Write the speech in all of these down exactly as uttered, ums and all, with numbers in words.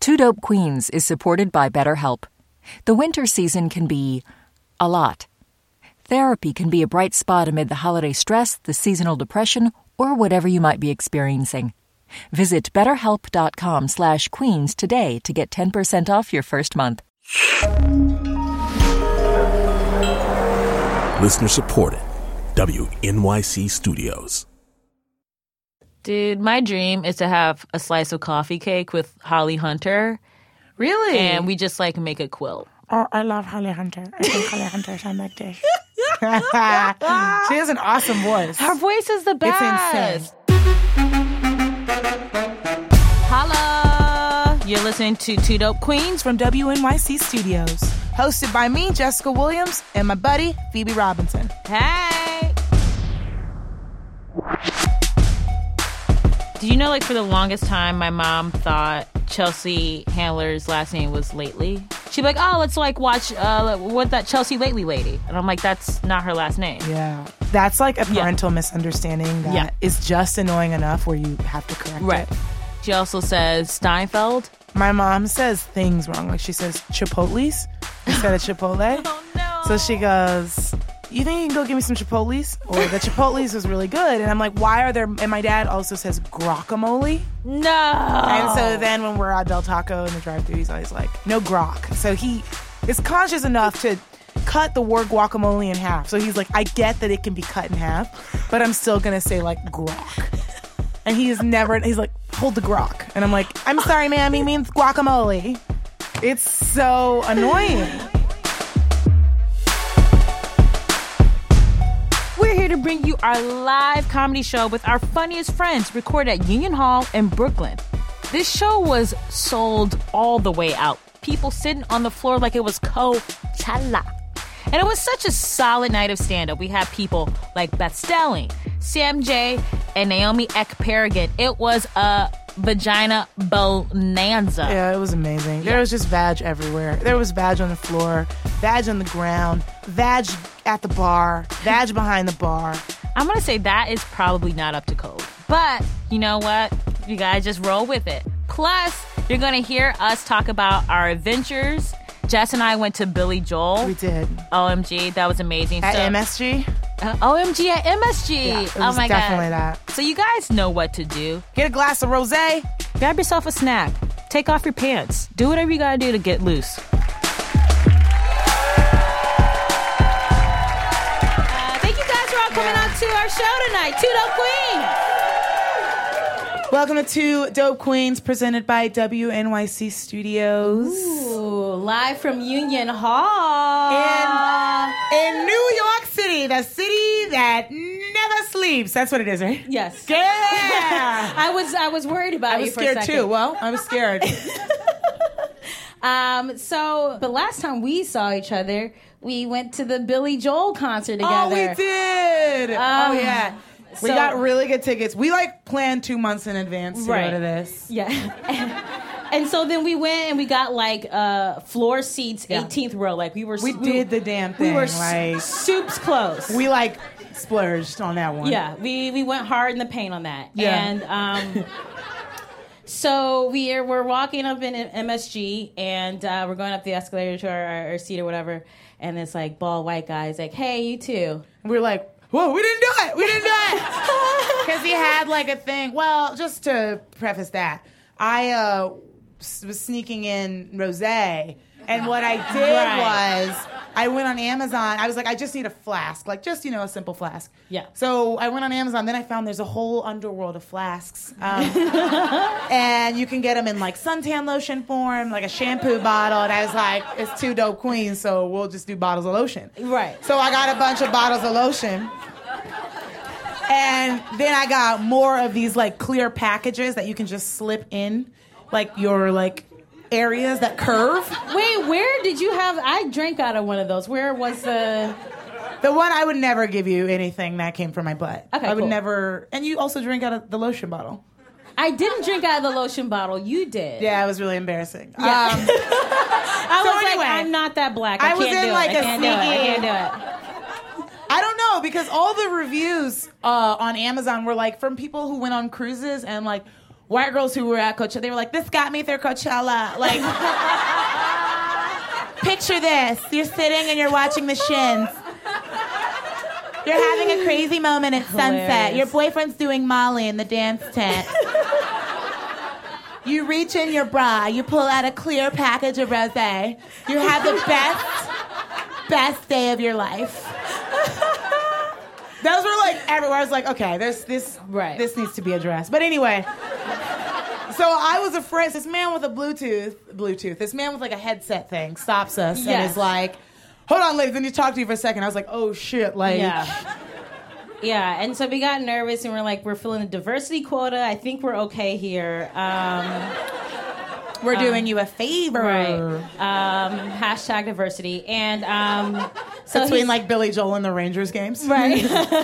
Two Dope Queens is supported by BetterHelp. The winter season can be a lot. Therapy can be a bright spot amid the holiday stress, the seasonal depression, or whatever you might be experiencing. Visit betterhelp.com slash queens today to get ten percent off your first month. Listener supported. W N Y C Studios. Dude, my dream is to have a slice of coffee cake with Holly Hunter. Really? And we just like make a quilt. Oh, I love Holly Hunter. I think Holly Hunter sounds like this. She has an awesome voice. Her voice is the best. It's insane. Holla! You're listening to Two Dope Queens From W N Y C Studios. Hosted by me, Jessica Williams, and my buddy, Phoebe Robinson. Hey! Do you know, like, for the longest time, my mom thought Chelsea Handler's last name was Lately? She'd be like, oh, let's, like, watch uh, what that Chelsea Lately lady. And I'm like, that's not her last name. Yeah. That's, like, a parental yeah. misunderstanding that yeah. is just annoying enough where you have to correct right. it. She also says Steinfeld. My mom says things wrong. Like, she says Chipotle's instead of Chipotle. Oh, no. So she goes, you think you can go give me some Chipotle's? Or the Chipotle's was really good. And I'm like, why are there... And my dad also says guacamole. No. And so then when we're at Del Taco in the drive-thru, he's always like, no guac. So he is conscious enough to cut the word guacamole in half. So he's like, I get that it can be cut in half, but I'm still going to say, like, guac. And he is never... He's like, hold the guac. And I'm like, I'm sorry, ma'am, he means guacamole. It's so annoying. We're here to bring you our live comedy show with our funniest friends, recorded at Union Hall in Brooklyn. This show was sold all the way out. People sitting on the floor like it was Coachella. And it was such a solid night of stand-up. We had people like Beth Stelling, Sam J, and Naomi Ekperigin. It was a vagina bonanza. Yeah, it was amazing. Yeah. There was just vag everywhere. There was vag on the floor, vag on the ground, vag at the bar, vag behind the bar. I'm going to say that is probably not up to code. But you know what? You guys just roll with it. Plus, you're going to hear us talk about our adventures. Jess and I went to Billy Joel. We did. O M G, that was amazing. At so, M S G? Uh, O M G at M S G. Yeah, it oh was my definitely God. that. So you guys know what to do. Get a glass of rosé. Grab yourself a snack. Take off your pants. Do whatever you gotta do to get loose. Uh, thank you guys for all coming Yeah. out to our show tonight. Two Dope Queens. Welcome to Two Dope Queens, presented by W N Y C Studios. Ooh, live from Union Hall. In, in New York City, the city that never sleeps. That's what it is, right? Yes. Yeah. I was I was worried about I you was for a scared second. too. Well, I was scared. Um, so, but last time we saw each other, we went to the Billy Joel concert together. Oh, we did. Um, oh, yeah. We so- got really good tickets. We, like, planned two months in advance to Right. go to this. Yeah. and, and so then we went and we got like uh, floor seats, Yeah. eighteenth row. Like we were. We did the damn thing. We were like, soups close. we, like, splurged on that one. Yeah, we we went hard in the paint on that. Yeah. And um, so we are we're walking up in M S G and uh, we're going up the escalator to our, our seat or whatever. And it's like bald white guys like, hey, you too. And we were like, whoa, we didn't do it. We didn't do it. Because he had, like, a thing. Well, just to preface that, I uh, was sneaking in rosé. And what I did Right. was I went on Amazon. I was like, I just need a flask. Like, just, you know, a simple flask. Yeah. So I went on Amazon. Then I found there's a whole underworld of flasks. Um, and you can get them in, like, suntan lotion form, like a shampoo bottle. And I was like, it's Two Dope Queens, so we'll just do bottles of lotion. Right. So I got a bunch of bottles of lotion. And then I got more of these, like, clear packages that you can just slip in, like, your, like, areas that curve. Wait, where did you have? I drank out of one of those. Where was the? The one I would never give you anything that came from my butt. Okay, I would cool. never. And you also drink out of the lotion bottle. I didn't drink out of the lotion bottle. You did. Yeah, it was really embarrassing. Yeah. Um, I so was anyway, like, I'm not that black. I, I was can't in do like it. I a can't do it. I sneaky- can't do it. I don't know, because all the reviews uh, on Amazon were like from people who went on cruises and like white girls who were at Coachella, they were like, this got me through Coachella. Like, picture this. You're sitting and you're watching the Shins. You're having a crazy moment at sunset. Your boyfriend's doing Molly in the dance tent. You reach in your bra. You pull out a clear package of rosé. You have the best, best day of your life. Those were like everywhere. I was like, okay, there's this, right. this needs to be addressed. But anyway, so I was afraid. This man with a Bluetooth, Bluetooth, this man with like a headset thing stops us yes. and is like, hold on, ladies, let me talk to you for a second. I was like, oh shit, like. Yeah. Yeah, and so we got nervous and we're like, we're filling the diversity quota. I think we're okay here. Um, we're doing um, you a favor. Right. Um, hashtag diversity. And um, so between like Billy Joel and the Rangers games. Right.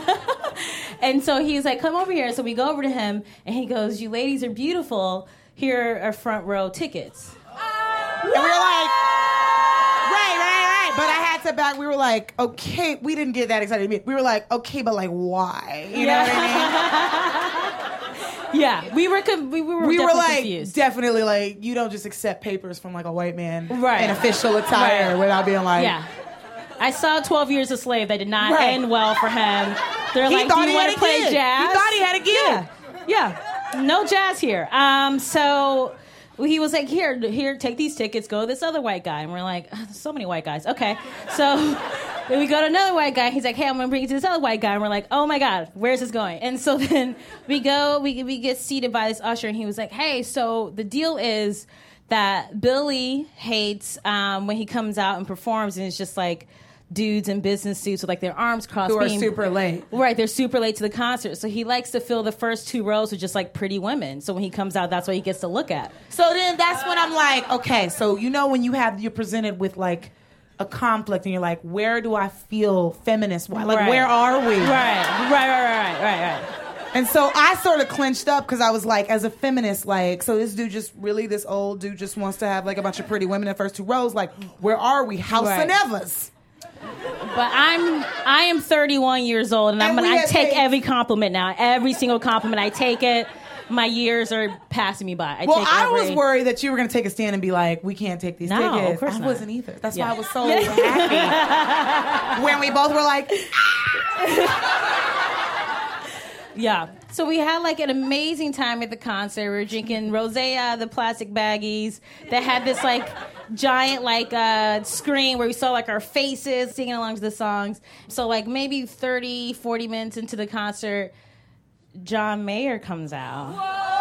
And so he's like, come over here. So we go over to him and he goes, you ladies are beautiful. Here are front row tickets. And we were like, right, right, right. But I had to back. We were like, okay, we didn't get that excited. We were like, okay, but like, why? You know yeah. what I mean? Yeah, we were. Com- we were. We were like, confused. definitely like, you don't just accept papers from like a white man right. in official attire right. without being like, yeah. I saw twelve Years a Slave. That did not right. end well for him. They're he like, thought do you want to play gig. jazz? He thought he had a gig. Yeah. Yeah. No jazz here. Um. So. He was like, here, here, take these tickets, go to this other white guy. And we're like, oh, there's so many white guys. Okay. So then we go to another white guy. He's like, hey, I'm going to bring you to this other white guy. And we're like, oh, my God, where's this going? And so then we go, we we get seated by this usher. And he was like, hey, so the deal is that Billy hates um, when he comes out and performs and it's just like, dudes in business suits with like their arms crossed. Who are being, super late. Right, they're super late to the concert. So he likes to fill the first two rows with just like pretty women. So when he comes out, that's what he gets to look at. So then that's when I'm like, okay, so you know when you have, you're presented with like a conflict and you're like, where do I feel feminist? Like, right. where are we? Right, right, right, right, right, right. And so I sort of clenched up because I was like, as a feminist, like, so this dude just really, this old dude just wants to have like a bunch of pretty women in the first two rows. Like, where are we? House right. and Evers. But I'm I am thirty-one years old, and, and I'm gonna I take every compliment now. Every single compliment, I take it. My years are passing me by. I well, take I every... was worried that you were gonna take a stand and be like, "We can't take these no, tickets." Of course I not. wasn't either. That's yeah. why I was so happy when we both were like, yeah. So we had like an amazing time at the concert. We were drinking rosé out of the plastic baggies that had this like giant like uh, screen where we saw like our faces singing along to the songs. So like maybe thirty, forty minutes into the concert, John Mayer comes out.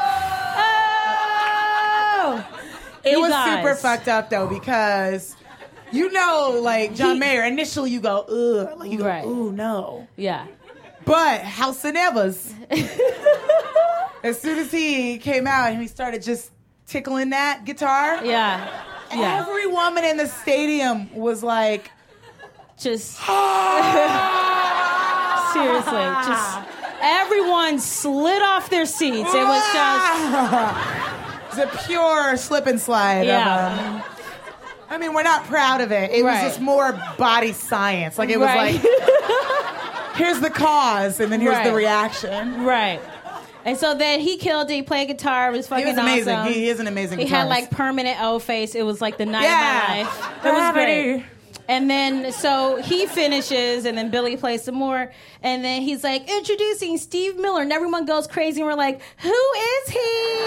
Oh! It You was guys. super fucked up though because you know, like John He- Mayer. Initially, you go, "Ugh," like you go, Right. "Ooh, no." Yeah. But House and Evers, as soon as he came out and he started just tickling that guitar, Yeah. Yeah. every woman in the stadium was like, Just seriously, just everyone slid off their seats. It was just it's a pure slip and slide. yeah. Of, uh, I mean, we're not proud of it. It Right. was just more body science. Like it was Right. like, here's the cause, and then here's Right. the reaction. Right. And so then he killed it. He played guitar. It was fucking He was amazing. awesome. He is an amazing He guitarist. had like permanent O face. It was like the night Yeah. of my life. It was great. And then so he finishes, and then Billy plays some more, and then he's like, introducing Steve Miller, and everyone goes crazy, and we're like, who is he?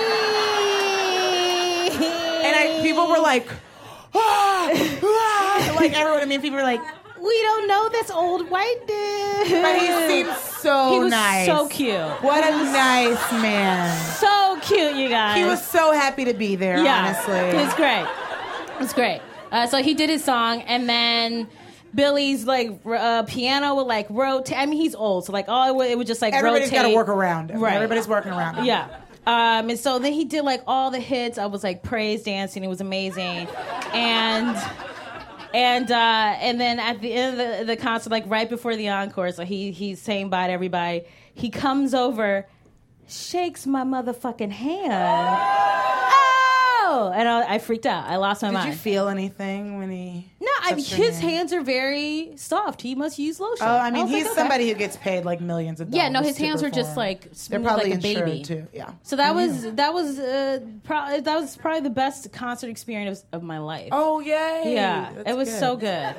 And I, people were like, ah, ah, like everyone. I mean, people were like, we don't know this old white dude. but he seemed so He was nice. so cute. What a nice man. So cute, you guys. He was so happy to be there, yeah, honestly. It was great. It was great. Uh, so he did his song, and then Billy's like uh, piano would like rotate. I mean, he's old, so like oh, it would, it would just like Everybody's rotate. got to work around him. Right. Everybody's working around him. Yeah. Um, and so then he did like all the hits. I was like praise dancing. It was amazing, and. And uh, and then at the end of the, the concert, like right before the encore, so he he's saying bye to everybody. He comes over, shakes my motherfucking hand. Oh! no. And I, I freaked out. I lost my Did mind. you feel anything when he? No, I mean, touched your his hand? hands are very soft. He must use lotion. Oh, I mean, was he's like, okay. somebody who gets paid like millions of dollars. Yeah, no, his to hands are just perform. like They're smooth probably like a insured baby. too. Yeah. So that was that was uh, pro- that was probably the best concert experience of my life. Oh yay! yeah, That's it was good. so good.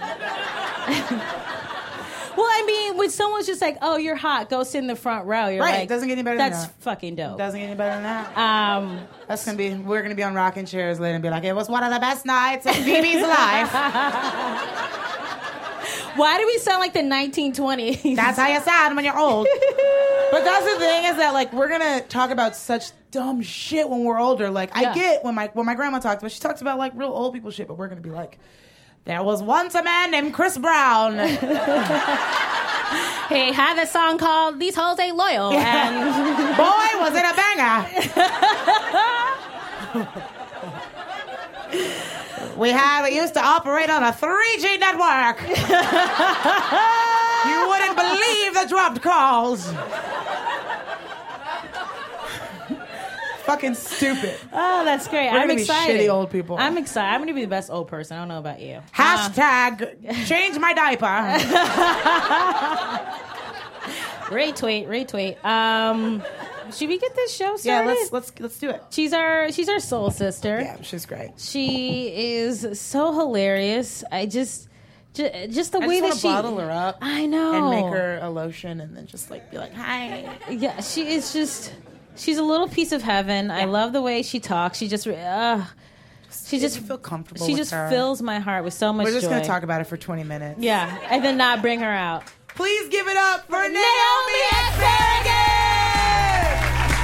Well, I mean, when someone's just like, "Oh, you're hot, go sit in the front row," you're Right, like, doesn't get any better than That's that. fucking dope. Doesn't get any better than that. Um, That's gonna be. We're gonna be on rocking chairs later and be like, it was one of the best nights of Phoebe's life. why do we sound like the nineteen twenties? That's how you sound when you're old. But that's the thing is that like we're gonna talk about such dumb shit when we're older. Like Yeah. I get when my when my grandma talks, but she talks about like real old people shit. But we're gonna be like, there was once a man named Chris Brown. He had a song called "These Hoes Ain't Loyal," and Boy, was it a banger. We had we used to operate on a three G network. You wouldn't believe the dropped calls. Fucking stupid. oh, that's great. We're I'm gonna be excited. shitty old people. I'm excited. I'm gonna be the best old person. I don't know about you. Hashtag change my diaper. Retweet, retweet. Um, should we get this show Yeah, started? let's let's let's do it. She's our she's our soul sister. Yeah, she's great. She is so hilarious. I just just, just the I way just that want she to bottle her up I know. and make her a lotion and then just like be like, hi. Yeah, she is just she's a little piece of heaven. I love the way she talks. She just uh she just feel comfortable She with just her. fills my heart with so much We're just joy. gonna talk about it for twenty minutes. Yeah, and then not bring her out. Please give it up for Naomi Naomi Asparagus!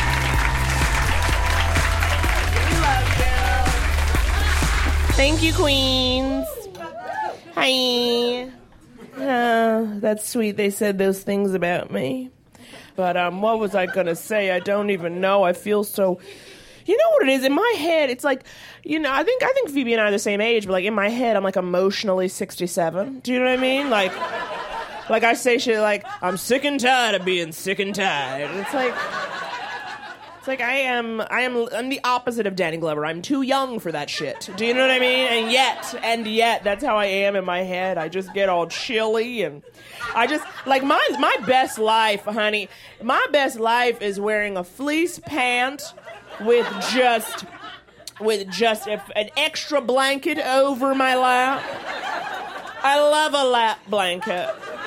Thank you, queens. Hi. Uh, that's sweet. They said those things about me. But um, what was I gonna say? I don't even know. I feel so. You know what it is? In my head, it's like, you know, I think I think Phoebe and I are the same age, but like in my head, I'm like emotionally sixty-seven. Do you know what I mean? Like, like I say shit like, I'm sick and tired of being sick and tired. It's like. It's like I am, I am, I'm the opposite of Danny Glover. I'm too young for that shit. Do you know what I mean? And yet, and yet, that's how I am in my head. I just get all chilly and I just, like my, my best life, honey, my best life is wearing a fleece pant with just, with just a, an extra blanket over my lap. I love a lap blanket.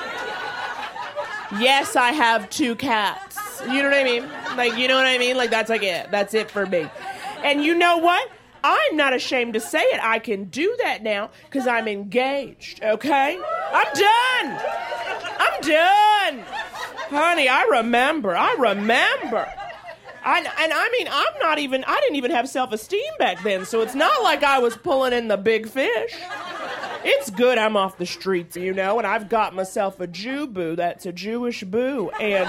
Yes, I have two cats. You know what I mean? Like, you know what I mean? Like, that's like it. That's it for me. And you know what? I'm not ashamed to say it. I can do that now because I'm engaged, okay? I'm done. I'm done. Honey, I remember. I remember. I, and I mean, I'm not even, I didn't even have self-esteem back then, so it's not like I was pulling in the big fish. It's good I'm off the streets, you know, and I've got myself a Jew boo that's a Jewish boo, and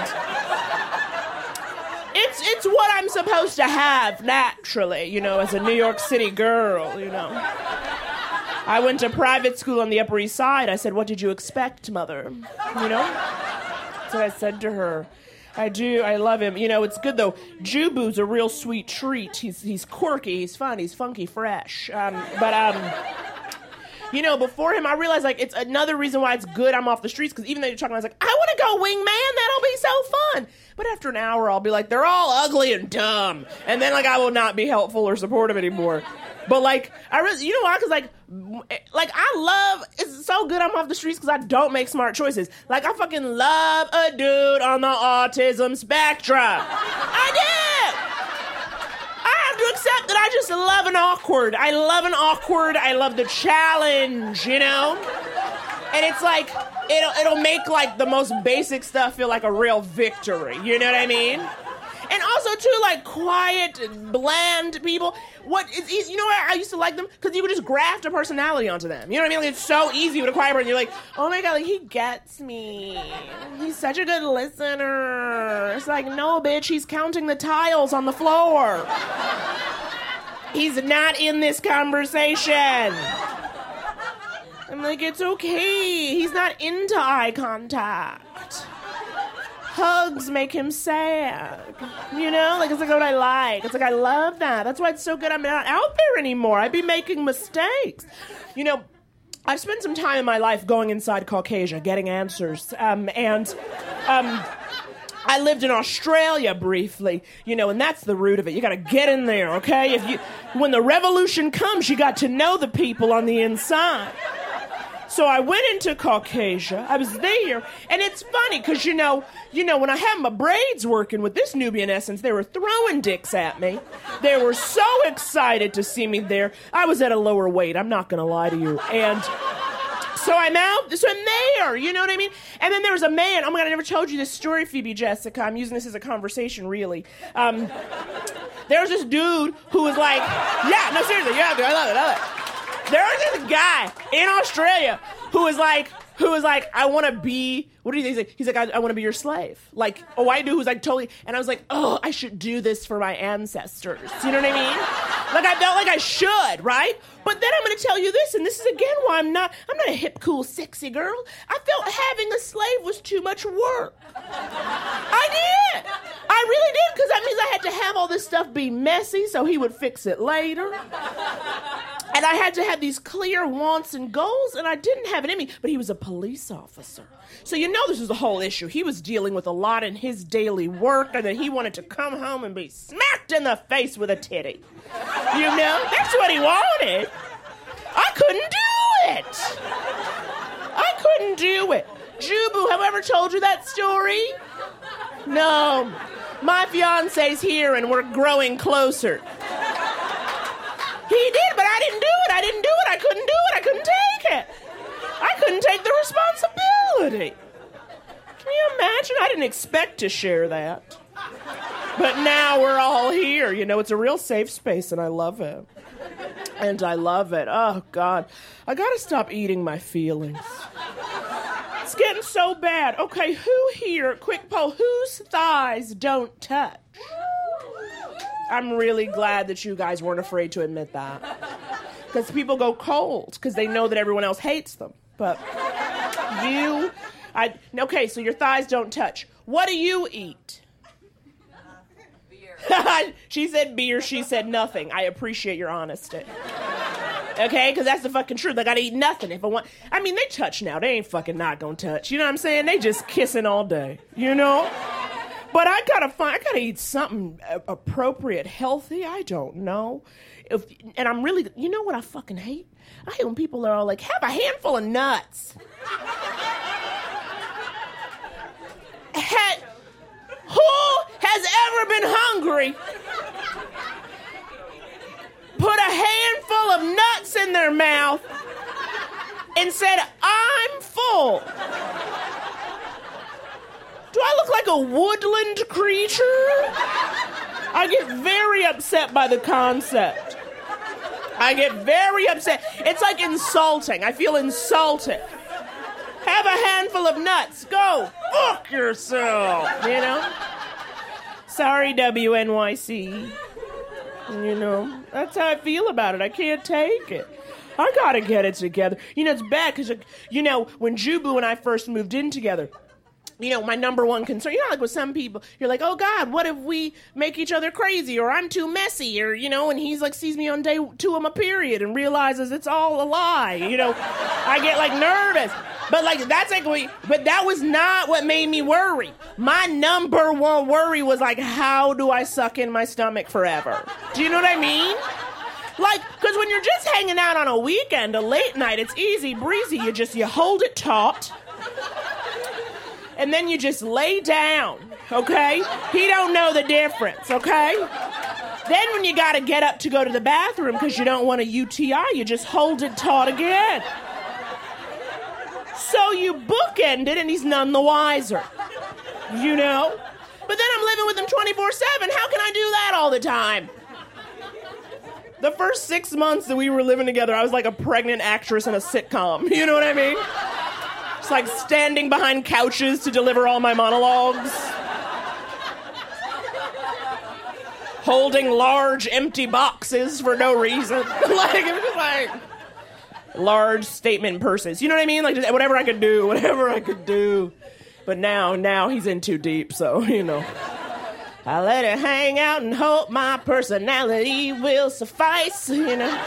it's it's what I'm supposed to have naturally, you know, as a New York City girl, you know. I went to private school on the Upper East Side. I said, what did you expect, mother? You know? That's what I said to her. I do. I love him. You know, it's good, though. Jew boo's a real sweet treat. He's he's quirky. He's fun. He's funky, fresh. Um, but, um... You know, before him, I realized, like, it's another reason why it's good I'm off the streets, because even though you're talking, I was like, I want to go wingman, that'll be so fun. But after an hour, I'll be like, they're all ugly and dumb. And then, like, I will not be helpful or supportive anymore. But, like, I really, you know why? Because, like, like, I love, it's so good I'm off the streets because I don't make smart choices. Like, I fucking love a dude on the autism spectrum. I do! I have to accept that I just love an awkward. I love an awkward. I love the challenge, you know? And it's like, it'll it'll make, like, the most basic stuff feel like a real victory. You know what I mean? And also, too, like, quiet, bland people. What it's easy, you know what? I used to like them because you could just graft a personality onto them. You know what I mean? Like, it's so easy with a quiet person. You're like, oh my God, like, he gets me. He's such a good listener. It's like, no, bitch, he's counting the tiles on the floor. He's not in this conversation. I'm like, it's okay. He's not into eye contact. hugs make him sad. You know, like it's like what I like. It's like I love that. That's why it's so good I'm not out there anymore. I'd be making mistakes. You know, I've spent some time in my life going inside Caucasia, getting answers. Um, and um, I lived in Australia briefly, you know, and that's the root of it. You got to get in there, okay? If you, when the revolution comes, you got to know the people on the inside. So I went into Caucasia. I was there, and it's funny because you know, you know, when I had my braids working with this Nubian Essence, they were throwing dicks at me. They were so excited to see me there. I was at a lower weight. I'm not gonna lie to you, and so I'm out. So I'm there. You know what I mean? And then there was a man. Oh my God, I never told you this story, Phoebe Jessica. I'm using this as a conversation, really. Um, there was this dude who was like, yeah, no, seriously, yeah, dude, I love it, I love it. There was this guy in Australia who was like, who was like, I want to be, what do you think? He's like, he's like I, I want to be your slave. Like, a white dude who's like totally, and I was like, oh, I should do this for my ancestors. You know what I mean? Like, I felt like I should, right? But then I'm going to tell you this, and this is again why I'm not, I'm not a hip, cool, sexy girl. I felt having a slave was too much work. I did. I really did, because that means I had to have all this stuff be messy so he would fix it later. And I had to have these clear wants and goals, and I didn't have it in me. But he was a police officer. So you know this was the whole issue. He was dealing with a lot in his daily work, and then he wanted to come home and be smacked in the face with a titty. You know? That's what he wanted. I couldn't do it. I couldn't do it. Jubu, have I ever told you that story? No. My fiance's here, and we're growing closer. He did, but I didn't do it. I didn't do it. I couldn't do it. I couldn't take it. I couldn't take the responsibility. Can you imagine? I didn't expect to share that. But now we're all here. You know, it's a real safe space, and I love it. And I love it. Oh, God. I got to stop eating my feelings. It's getting so bad. Okay, who here, quick poll, whose thighs don't touch? I'm really glad that you guys weren't afraid to admit that. Because people go cold because they know that everyone else hates them. But you, I, okay, so your thighs don't touch. What do you eat? Beer. She said beer, she said nothing. I appreciate your honesty. Okay, because that's the fucking truth. I gotta eat nothing if I want. I mean, they touch now. They ain't fucking not gonna touch. You know what I'm saying? They just kissing all day. You know? But I gotta find, I gotta eat something appropriate, healthy. I don't know. If, and I'm really, you know what I fucking hate? I hate when people are all like, have a handful of nuts. Had, who has ever been hungry, put a handful of nuts in their mouth, and said, I'm full? Do I look like a woodland creature? I get very upset by the concept. I get very upset. It's like insulting. I feel insulted. Have a handful of nuts. Go fuck yourself, you know? Sorry, W N Y C. You know, that's how I feel about it. I can't take it. I gotta get it together. You know, it's bad because, you know, when Jubu and I first moved in together, you know, my number one concern, you know, like with some people, you're like, oh, God, what if we make each other crazy, or I'm too messy, or, you know, and he's like, sees me on day two of my period and realizes it's all a lie, you know, I get like nervous. But like, that's like, we, but that was not what made me worry. My number one worry was like, how do I suck in my stomach forever? Do you know what I mean? Like, because when you're just hanging out on a weekend, a late night, it's easy breezy. You just, you hold it taut. And then you just lay down, okay? He don't know the difference, okay? Then when you got to get up to go to the bathroom because you don't want a U T I, you just hold it taut again. So you bookend it, and he's none the wiser, you know? But then I'm living with him twenty-four seven. How can I do that all the time? The first six months that we were living together, I was like a pregnant actress in a sitcom. You know what I mean? It's like standing behind couches to deliver all my monologues. Holding large empty boxes for no reason. Like, it was just like large statement purses. You know what I mean? Like, just whatever I could do, whatever I could do. But now, now he's in too deep, so, you know. I let it hang out and hope my personality will suffice, you know.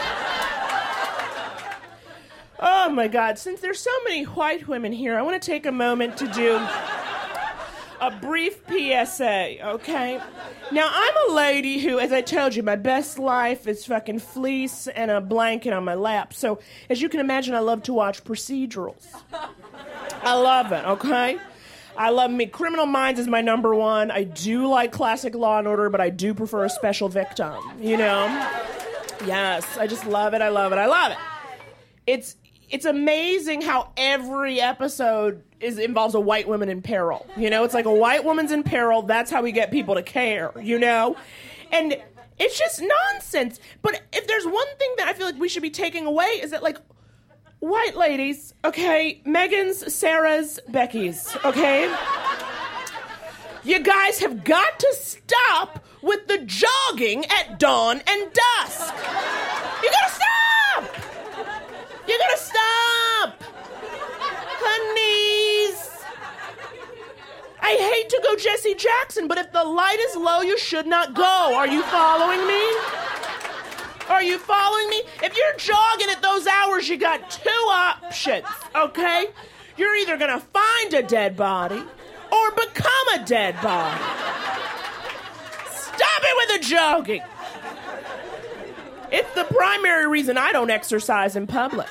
Oh, my God. Since there's so many white women here, I want to take a moment to do a brief P S A, okay? Now, I'm a lady who, as I told you, my best life is fucking fleece and a blanket on my lap. So, as you can imagine, I love to watch procedurals. I love it, okay? I love me. Criminal Minds is my number one. I do like classic Law and Order, but I do prefer a Special Victim, you know? Yes, I just love it, I love it, I love it. It's it's amazing how every episode is involves a white woman in peril. You know, it's like a white woman's in peril, that's how we get people to care, you know? And it's just nonsense. But if there's one thing that I feel like we should be taking away is that, like, white ladies, okay, Megans, Sarahs, Beckys, okay? You guys have got to stop with the jogging at dawn and dusk. You gotta stop! You gotta stop! Honeys! I hate to go Jesse Jackson, but if the light is low, you should not go. Are you following me? Are you following me? If you're jogging at those hours, you got two options, okay? You're either gonna find a dead body or become a dead body. Stop it with the jogging. It's the primary reason I don't exercise in public.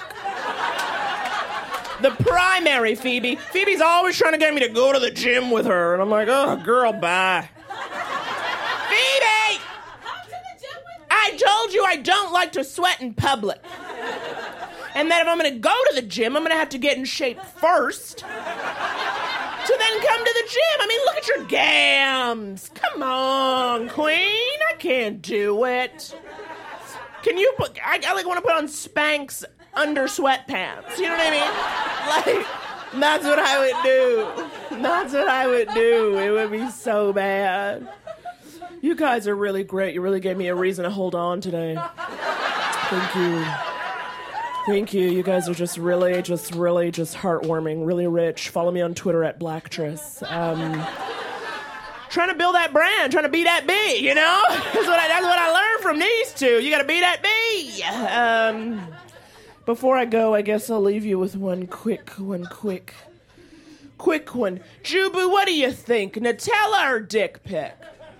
The primary, Phoebe. Phoebe's always trying to get me to go to the gym with her, and I'm like, oh, girl, bye. Phoebe! I told you I don't like to sweat in public. And that if I'm going to go to the gym, I'm going to have to get in shape first to then come to the gym. I mean, look at your gams. Come on, queen. I can't do it. Can you put, I, I like want to put on Spanx under sweatpants. You know what I mean? Like, that's what I would do. That's what I would do. It would be so bad. You guys are really great. You really gave me a reason to hold on today. Thank you. Thank you. You guys are just really, just really, just heartwarming, really rich. Follow me on Twitter at Blacktress. Um, trying to build that brand, trying to be that bee, you know? That's what I, that's what I learned from these two. You got to be that bee. Um, before I go, I guess I'll leave you with one quick, one quick, quick one. Jubu, what do you think? Nutella or dick pic?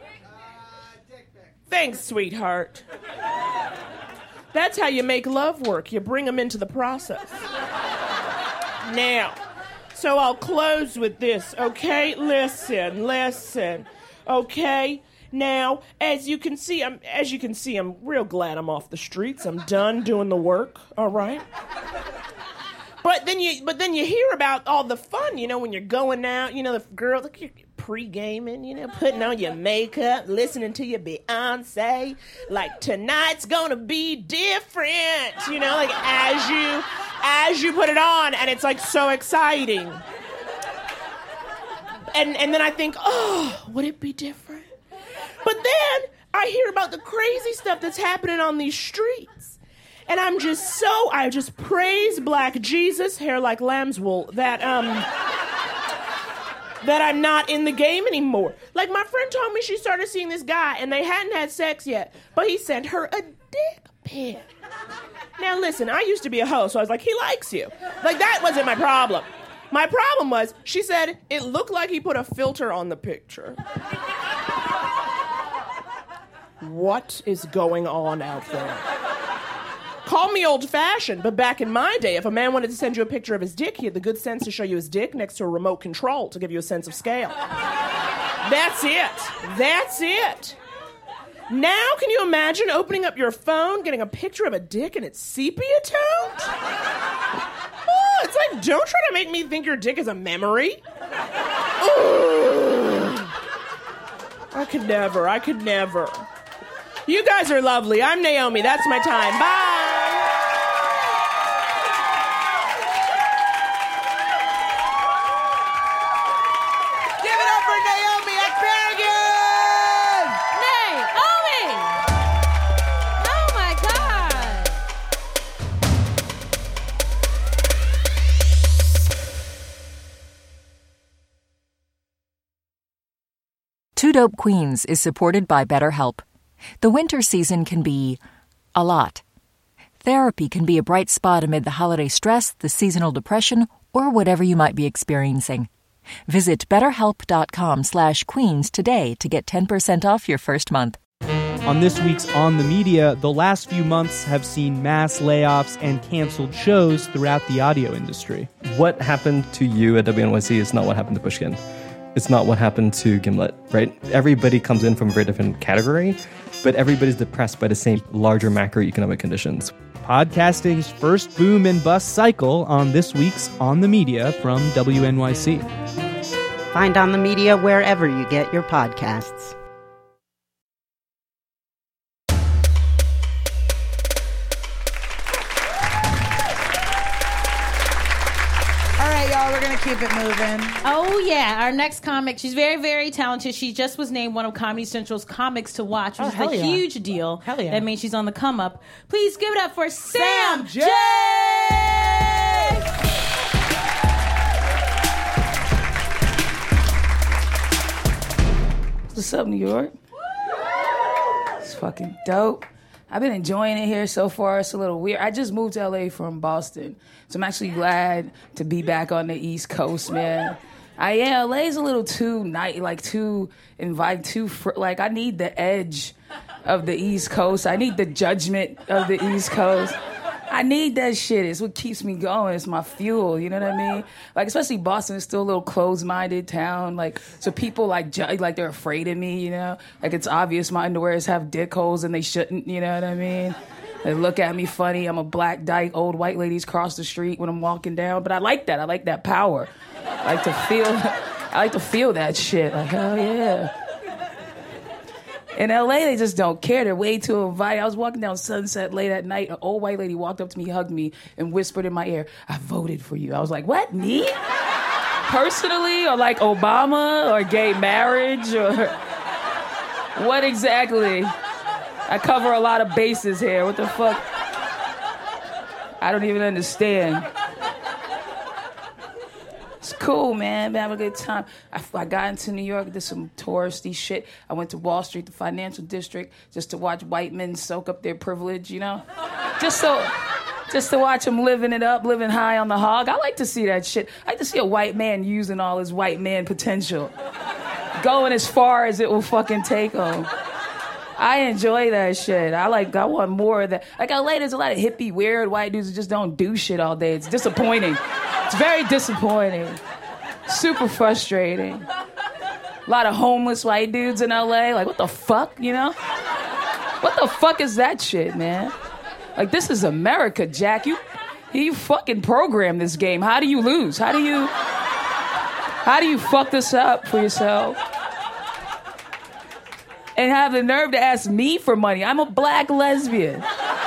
Thanks, sweetheart. That's how you make love work. You bring them into the process. Now, so I'll close with this, okay? Listen, listen, okay? Now, as you can see, I'm as you can see, I'm real glad I'm off the streets. I'm done doing the work, all right? But then you, but then you hear about all the fun, you know, when you're going out, you know, the girl, look, you're pre-gaming, you know, putting on your makeup, listening to your Beyonce, like tonight's gonna be different, you know, like as you, as you put it on, and it's like so exciting. And and then I think, oh, would it be different? But then I hear about the crazy stuff that's happening on these streets. And I'm just so, I just praise Black Jesus, hair like lamb's wool, that, um, that I'm not in the game anymore. Like, my friend told me she started seeing this guy, and they hadn't had sex yet, but he sent her a dick pic. Now, listen, I used to be a hoe, so I was like, he likes you. Like, that wasn't my problem. My problem was, she said, it looked like he put a filter on the picture. What is going on out there? Call me old-fashioned, but back in my day, if a man wanted to send you a picture of his dick, he had the good sense to show you his dick next to a remote control to give you a sense of scale. That's it. That's it. Now, can you imagine opening up your phone, getting a picture of a dick, and it's sepia-toned? Oh, it's like, don't try to make me think your dick is a memory. Ooh. I could never. I could never. You guys are lovely. I'm Naomi. That's my time. Bye. Two Dope Queens is supported by BetterHelp. The winter season can be a lot. Therapy can be a bright spot amid the holiday stress, the seasonal depression, or whatever you might be experiencing. Visit betterhelp.com slash queens today to get ten percent off your first month. On this week's On the Media, the last few months have seen mass layoffs and canceled shows throughout the audio industry. What happened to you at W N Y C is not what happened to Pushkin. It's not what happened to Gimlet, right? Everybody comes in from a very different category, but everybody's depressed by the same larger macroeconomic conditions. Podcasting's first boom and bust cycle on this week's On the Media from W N Y C. Find On the Media wherever you get your podcasts. We're going to keep it moving. Oh, yeah. Our next comic, she's very, very talented. She just was named one of Comedy Central's comics to watch, which Oh, is hell a yeah. huge deal. Hell yeah. That means she's on the come up. Please give it up for Sam, Sam J. What's up, New York? It's fucking dope. I've been enjoying it here so far. It's a little weird. I just moved to L A from Boston, so I'm actually glad to be back on the East Coast, man. I yeah, L A's a little too night, like too invite, too fr- like I need the edge of the East Coast. I need the judgment of the East Coast. I need that shit. It's what keeps me going. It's my fuel. You know what I mean? Like, especially Boston is still a little closed-minded town. Like, so people like ju- like they're afraid of me. You know, like it's obvious my underwears have dick holes and they shouldn't. You know what I mean? They look at me funny. I'm a black dyke. Old white ladies cross the street when I'm walking down. But I like that. I like that power. I like to feel. I like to feel that shit. Like, hell yeah. In L A, they just don't care. They're way too inviting. I was walking down Sunset late at night. An old white lady walked up to me, hugged me, and whispered in my ear, "I voted for you." I was like, what, me? Personally? Or like Obama? Or gay marriage? Or what exactly? I cover a lot of bases here. What the fuck? I don't even understand. It's cool, man. Been having a good time. I, I got into New York, did some touristy shit. I went to Wall Street, the financial district, just to watch white men soak up their privilege, you know? Just so, just to watch them living it up, living high on the hog. I like to see that shit. I like to see a white man using all his white man potential. Going as far as it will fucking take him. I enjoy that shit. I like, I want more of that. Like L A, there's a lot of hippie, weird white dudes who just don't do shit all day. It's disappointing. It's very disappointing. Super frustrating. A lot of homeless white dudes in L A. Like, what the fuck, you know? What the fuck is that shit, man? Like, this is America, Jack. You, you fucking program this game. How do you lose? How do you, how do you fuck this up for yourself? And have the nerve to ask me for money. I'm a black lesbian.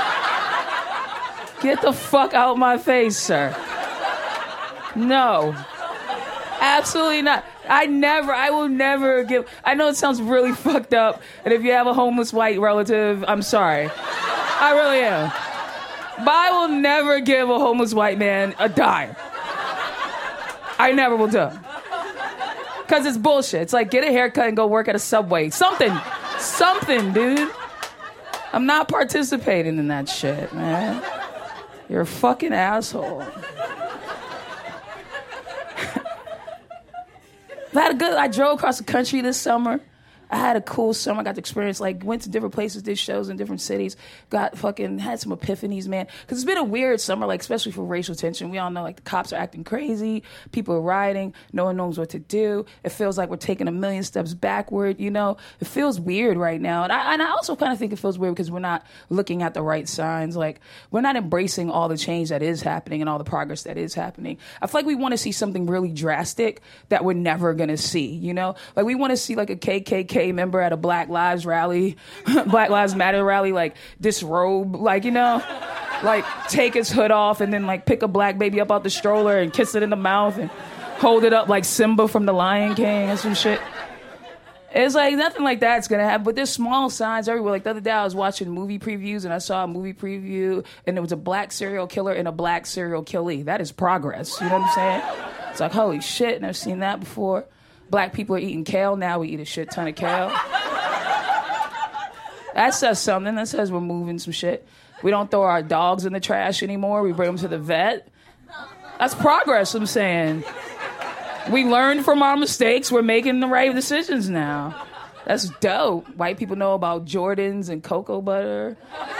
Get the fuck out my face, sir. No. Absolutely not. I never, I will never give, I know it sounds really fucked up, and if you have a homeless white relative, I'm sorry. I really am. But I will never give a homeless white man a dime. I never will do. Because it's bullshit. It's like, get a haircut and go work at a Subway. Something. Something, dude. I'm not participating in that shit, man. You're a fucking asshole. I had a good, I drove across the country this summer. I had a cool summer. I got to experience, like, went to different places, did shows in different cities, got fucking, had some epiphanies, man. Because it's been a weird summer, like, especially for racial tension. We all know, like, the cops are acting crazy. People are rioting. No one knows what to do. It feels like we're taking a million steps backward, you know? It feels weird right now. And I, and I also kind of think it feels weird because we're not looking at the right signs. Like, we're not embracing all the change that is happening and all the progress that is happening. I feel like we want to see something really drastic that we're never going to see, you know? Like, we want to see, like, a K K K member at a Black Lives rally, Black Lives Matter rally, like disrobe, like, you know, like take his hood off and then like pick a black baby up out the stroller and kiss it in the mouth and hold it up like Simba from The Lion King and some shit. It's like nothing like that's gonna happen, but there's small signs everywhere. Like the other day I was watching movie previews and I saw a movie preview and there was a black serial killer and a black serial killee. That is progress, you know what I'm saying? It's like, holy shit, never seen that before. Black people are eating kale now. We eat a shit ton of kale. That says something. That says we're moving some shit. We don't throw our dogs in the trash anymore. We bring them to the vet. That's progress, I'm saying. We learned from our mistakes. We're making the right decisions now. That's dope. White people know about Jordans and cocoa butter.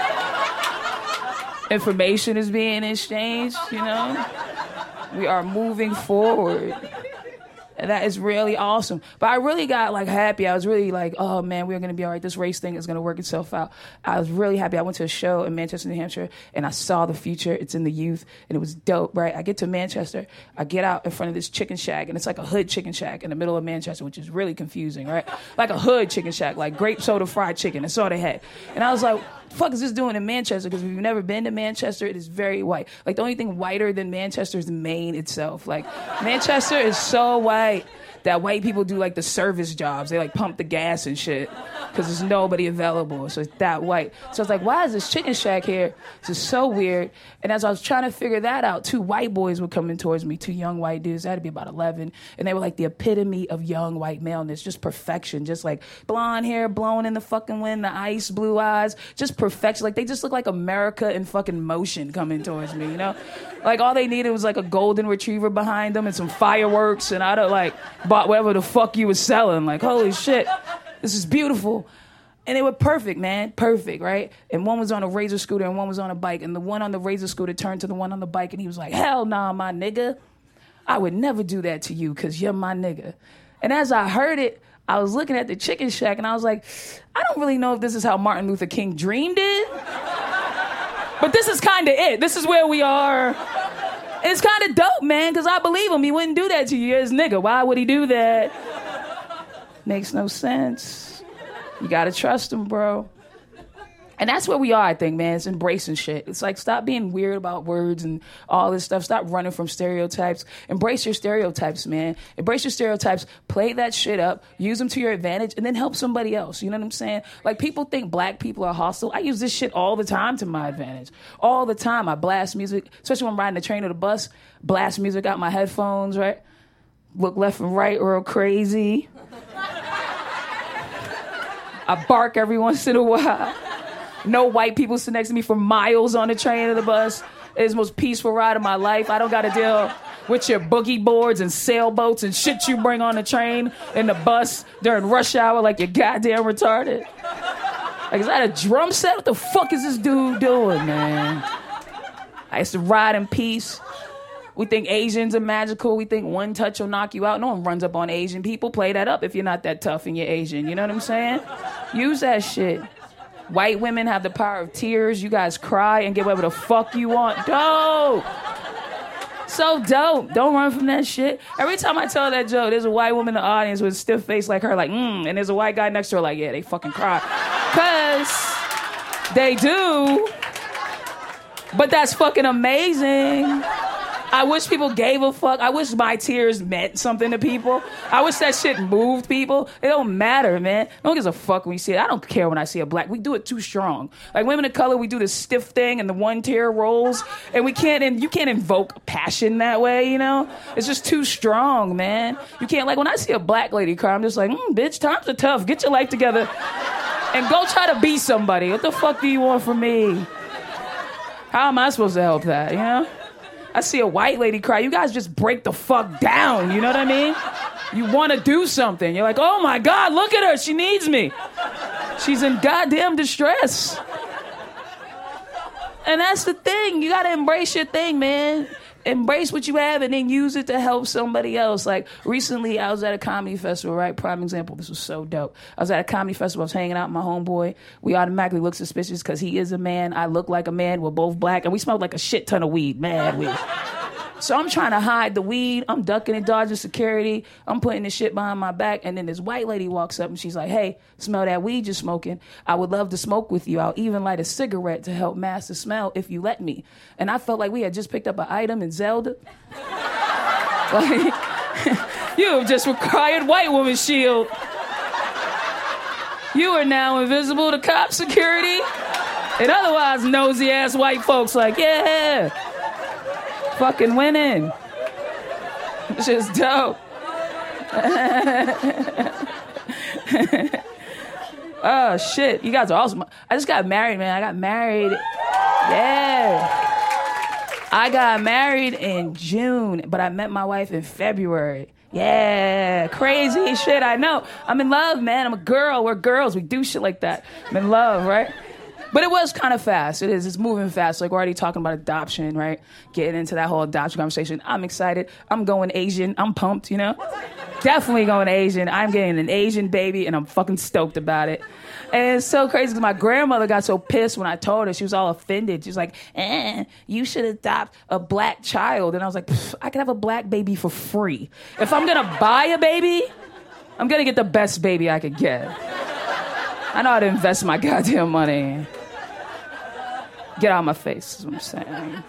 Information is being exchanged, you know? We are moving forward. And that is really awesome. But I really got like happy. I was really like, oh man, we're gonna be all right. This race thing is gonna work itself out. I was really happy. I went to a show in Manchester, New Hampshire, and I saw the future. It's in the youth, and it was dope, right? I get to Manchester, I get out in front of this chicken shack, and it's like a hood chicken shack in the middle of Manchester, which is really confusing, right? Like a hood chicken shack, like grape soda fried chicken. That's all they had. And I was like, the fuck is this doing in Manchester? Because if you've never been to Manchester, it is very white. Like the only thing whiter than Manchester is Maine itself. Like Manchester is so white that white people do like the service jobs. They like pump the gas and shit because there's nobody available. So it's that white. So I was like, why is this chicken shack here? This is so weird. And as I was trying to figure that out, two white boys were coming towards me, two young white dudes. They had to be about eleven. And they were like the epitome of young white maleness, just perfection. Just like blonde hair blowing in the fucking wind, the ice blue eyes, just perfection. Like they just look like America in fucking motion coming towards me, you know? Like all they needed was like a golden retriever behind them and some fireworks, and I'd have like bought whatever the fuck you was selling. Like, holy shit, this is beautiful. And they were perfect, man, perfect, right? And one was on a Razor scooter and one was on a bike. And the one on the Razor scooter turned to the one on the bike and he was like, hell nah, my nigga. I would never do that to you because you're my nigga. And as I heard it, I was looking at the chicken shack and I was like, I don't really know if this is how Martin Luther King dreamed it. But this is kind of it. This is where we are. And it's kind of dope, man, because I believe him. He wouldn't do that to you. You're his nigga. Why would he do that? Makes no sense. You got to trust him, bro. And that's where we are, I think, man. It's embracing shit. It's like, stop being weird about words and all this stuff. Stop running from stereotypes. Embrace your stereotypes, man. Embrace your stereotypes. Play that shit up. Use them to your advantage. And then help somebody else. You know what I'm saying? Like, people think black people are hostile. I use this shit all the time to my advantage. All the time. I blast music, especially when I'm riding the train or the bus. Blast music out my headphones, right? Look left and right real crazy. I bark every once in a while. No white people sit next to me for miles on the train or the bus. It's the most peaceful ride of my life. I don't got to deal with your boogie boards and sailboats and shit you bring on the train and the bus during rush hour like you're goddamn retarded. Like, is that a drum set? What the fuck is this dude doing, man? I used to ride in peace. We think Asians are magical. We think one touch will knock you out. No one runs up on Asian people. Play that up if you're not that tough and you're Asian. You know what I'm saying? Use that shit. White women have the power of tears. You guys cry and get whatever the fuck you want. Dope. So dope. Don't run from that shit. Every time I tell that joke, there's a white woman in the audience with a stiff face like her, like, mm, and there's a white guy next to her like, yeah, they fucking cry. Because they do. But that's fucking amazing. I wish people gave a fuck. I wish my tears meant something to people. I wish that shit moved people. It don't matter, man. No one gives a fuck when you see it. I don't care when I see a black. We do it too strong. Like women of color, we do this stiff thing and the one tear rolls, and we can't. And you can't invoke passion that way. You know, it's just too strong, man. You can't. Like when I see a black lady cry, I'm just like, mm, bitch, times are tough. Get your life together and go try to be somebody. What the fuck do you want from me? How am I supposed to help that? You know. I see a white lady cry. You guys just break the fuck down. You know what I mean? You want to do something. You're like, oh my God, look at her. She needs me. She's in goddamn distress. And that's the thing. You got to embrace your thing, man. Embrace what you have and then use it to help somebody else. Like recently I was at a comedy festival, right? Prime example. This was so dope. I was at a comedy festival. I was hanging out with my homeboy. We automatically look suspicious because he is a man. I look like a man. We're both black. And we smelled like a shit ton of weed. Mad weed. So I'm trying to hide the weed. I'm ducking and dodging security. I'm putting this shit behind my back. And then this white lady walks up and she's like, hey, smell that weed you're smoking. I would love to smoke with you. I'll even light a cigarette to help mask the smell if you let me. And I felt like we had just picked up an item in Zelda. Like, you have just required white woman shield. You are now invisible to cop security. And otherwise nosy ass white folks like, yeah. Fucking winning. It's just dope. Oh, shit. You guys are awesome. I just got married, man. I got married. Yeah. I got married in June, but I met my wife in February. Yeah. Crazy shit, I know. I'm in love, man. I'm a girl. We're girls. We do shit like that. I'm in love, right? But it was kind of fast. It is. It's moving fast. Like, we're already talking about adoption, right? Getting into that whole adoption conversation. I'm excited. I'm going Asian. I'm pumped, you know? Definitely going Asian. I'm getting an Asian baby, and I'm fucking stoked about it. And it's so crazy because my grandmother got so pissed when I told her. She was all offended. She was like, eh, you should adopt a black child. And I was like, I can have a black baby for free. If I'm going to buy a baby, I'm going to get the best baby I could get. I know how to invest my goddamn money. Get out of my face, is what I'm saying.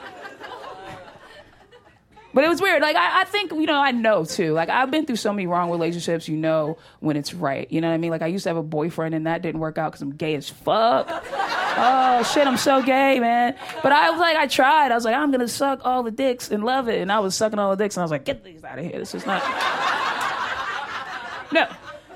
But it was weird. Like, I, I think, you know, I know, too. Like, I've been through so many wrong relationships, you know, when it's right. You know what I mean? Like, I used to have a boyfriend, and that didn't work out because I'm gay as fuck. Oh, shit, I'm so gay, man. But I was like, I tried. I was like, I'm going to suck all the dicks and love it. And I was sucking all the dicks, and I was like, get these out of here. This is not... No.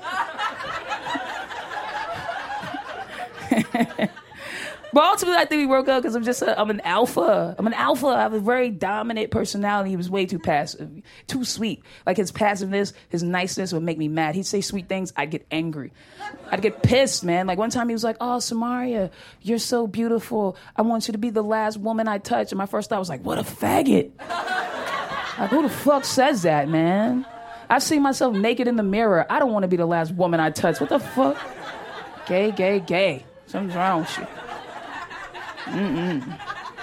But ultimately, I think we broke up because I'm just a, I'm an alpha. I'm an alpha. I have a very dominant personality. He was way too passive, too sweet. Like, his passiveness, his niceness would make me mad. He'd say sweet things. I'd get angry. I'd get pissed, man. Like, one time he was like, oh, Samaria, you're so beautiful. I want you to be the last woman I touch. And my first thought was like, what a faggot. Like, who the fuck says that, man? I've seen myself naked in the mirror. I don't want to be the last woman I touch. What the fuck? Gay, gay, gay. Something's wrong with you. Mm-mm.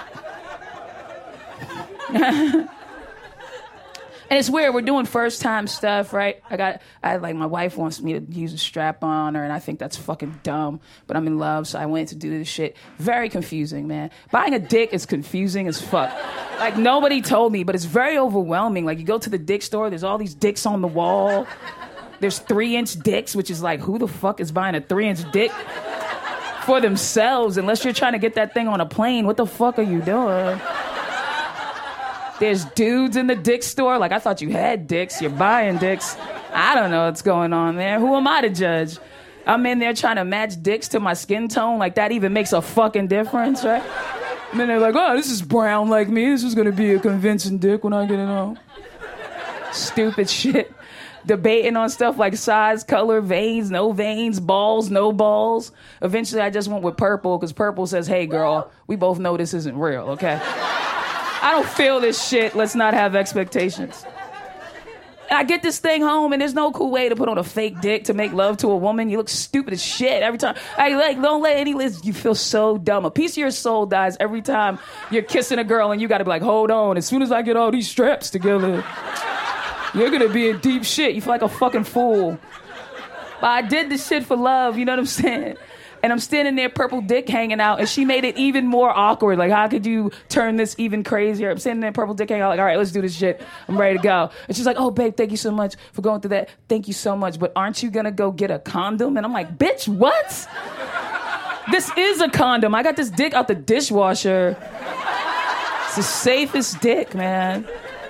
And it's weird. We're doing first time stuff, right? I got, I like, my wife wants me to use a strap on her, and I think that's fucking dumb. But I'm in love, so I went to do this shit. Very confusing, man. Buying a dick is confusing as fuck. Like, nobody told me, but it's very overwhelming. Like, you go to the dick store, there's all these dicks on the wall. There's three-inch dicks, which is like, who the fuck is buying a three-inch dick for themselves? Unless you're trying to get that thing on a plane, what the fuck are you doing? There's dudes in the dick store. Like, I thought you had dicks. You're buying dicks. I don't know what's going on there. Who am I to judge? I'm in there trying to match dicks to my skin tone. Like, that even makes a fucking difference, right? And then they're like, oh, this is brown like me. This is going to be a convincing dick when I get it home. Stupid shit. Debating on stuff like size, color, veins, no veins, balls, no balls. Eventually, I just went with purple because purple says, hey, girl, we both know this isn't real, okay? I don't feel this shit. Let's not have expectations. And I get this thing home, and there's no cool way to put on a fake dick to make love to a woman. You look stupid as shit every time. I like, don't let any list. You feel so dumb. A piece of your soul dies every time you're kissing a girl, and you got to be like, hold on. As soon as I get all these straps together, you're going to be in deep shit. You feel like a fucking fool. But I did this shit for love, you know what I'm saying? And I'm standing there, purple dick hanging out, and she made it even more awkward. Like, how could you turn this even crazier? I'm standing there, purple dick hanging out, like, all right, let's do this shit. I'm ready to go. And she's like, oh, babe, thank you so much for going through that. Thank you so much. But aren't you going to go get a condom? And I'm like, bitch, what? This is a condom. I got this dick out the dishwasher. It's the safest dick, man.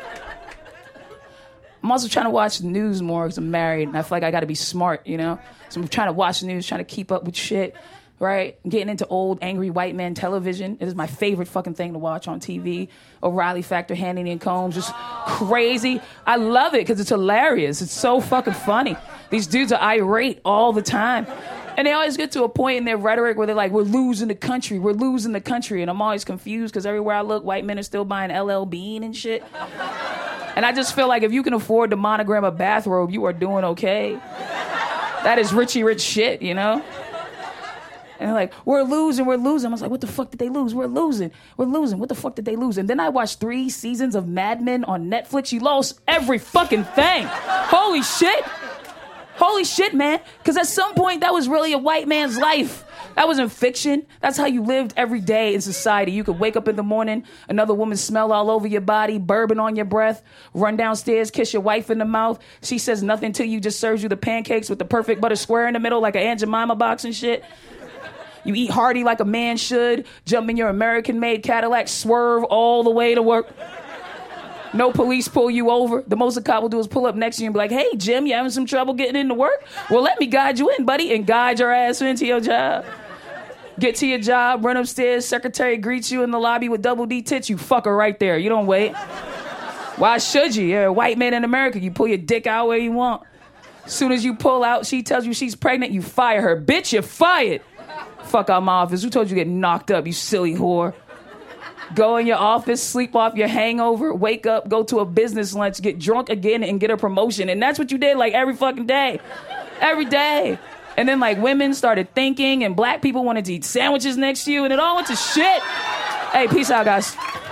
I'm also trying to watch the news more because I'm married, and I feel like I got to be smart, you know? So I'm trying to watch the news, trying to keep up with shit, right? I'm getting into old, angry white man television. It is my favorite fucking thing to watch on T V. O'Reilly Factor, Hannity and Combs, just crazy. I love it because it's hilarious. It's so fucking funny. These dudes are irate all the time. And they always get to a point in their rhetoric where they're like, we're losing the country, we're losing the country. And I'm always confused because everywhere I look, white men are still buying L L Bean and shit. And I just feel like if you can afford to monogram a bathrobe, you are doing okay. That is Richie Rich shit, you know? And they're like, we're losing, we're losing. I was like, what the fuck did they lose? We're losing, we're losing. What the fuck did they lose? And then I watched three seasons of Mad Men on Netflix. You lost every fucking thing. Holy shit. Holy shit, man. Because at some point, that was really a white man's life. That wasn't fiction. That's how you lived every day in society. You could wake up in the morning, another woman smell all over your body, bourbon on your breath, run downstairs, kiss your wife in the mouth. She says nothing to you, just serves you the pancakes with the perfect butter square in the middle like an Aunt Jemima box and shit. You eat hearty like a man should, jump in your American-made Cadillac, swerve all the way to work. No police pull you over. The most a cop will do is pull up next to you and be like, hey, Jim, you having some trouble getting into work? Well, let me guide you in, buddy, and guide your ass into your job. Get to your job, run upstairs, secretary greets you in the lobby with double D tits, you fuck her right there. You don't wait. Why should you? You're a white man in America. You pull your dick out where you want. As soon as you pull out, she tells you she's pregnant, you fire her. Bitch, you're fired. Fuck out my office. Who told you to get knocked up, you silly whore? Go in your office, sleep off your hangover, wake up, go to a business lunch, get drunk again, and get a promotion. And that's what you did, like, every fucking day. Every day. And then, like, women started thinking, and black people wanted to eat sandwiches next to you, and it all went to shit. Hey, peace out, guys.